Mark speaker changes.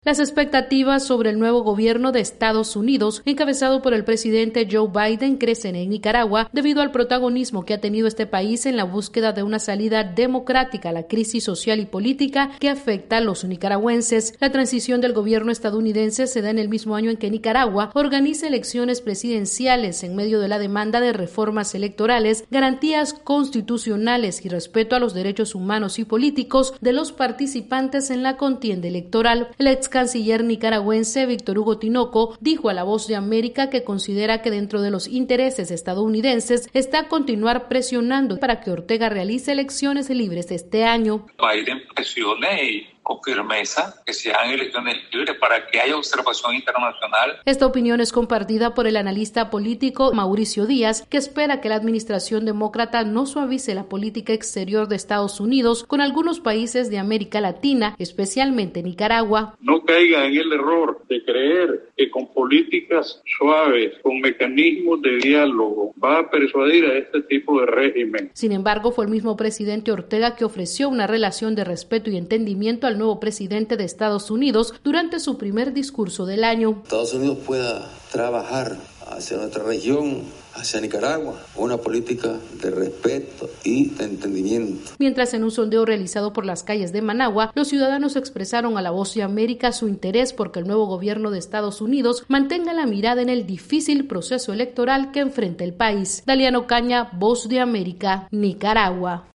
Speaker 1: Las expectativas sobre el nuevo gobierno de Estados Unidos, encabezado por el presidente Joe Biden, crecen en Nicaragua debido al protagonismo que ha tenido este país en la búsqueda de una salida democrática a la crisis social y política que afecta a los nicaragüenses. La transición del gobierno estadounidense se da en el mismo año en que Nicaragua organiza elecciones presidenciales en medio de la demanda de reformas electorales, garantías constitucionales y respeto a los derechos humanos y políticos de los participantes en la contienda electoral. El ex canciller nicaragüense Víctor Hugo Tinoco dijo a La Voz de América que considera que dentro de los intereses estadounidenses está continuar presionando para que Ortega realice elecciones libres este año.
Speaker 2: Biden presione con firmeza que se hagan elecciones libres para que haya observación internacional.
Speaker 1: Esta opinión es compartida por el analista político Mauricio Díaz, que espera que la administración demócrata no suavice la política exterior de Estados Unidos con algunos países de América Latina, especialmente Nicaragua.
Speaker 3: No caiga en el error de creer que con políticas suaves, con mecanismos de diálogo, va a persuadir a este tipo de régimen.
Speaker 1: Sin embargo, fue el mismo presidente Ortega que ofreció una relación de respeto y entendimiento al nuevo presidente de Estados Unidos durante su primer discurso del año.
Speaker 4: Estados Unidos pueda trabajar hacia nuestra región, hacia Nicaragua, una política de respeto y de entendimiento.
Speaker 1: Mientras en un sondeo realizado por las calles de Managua, los ciudadanos expresaron a La Voz de América su interés porque el nuevo gobierno de Estados Unidos mantenga la mirada en el difícil proceso electoral que enfrenta el país. Daliano Caña, Voz de América, Nicaragua.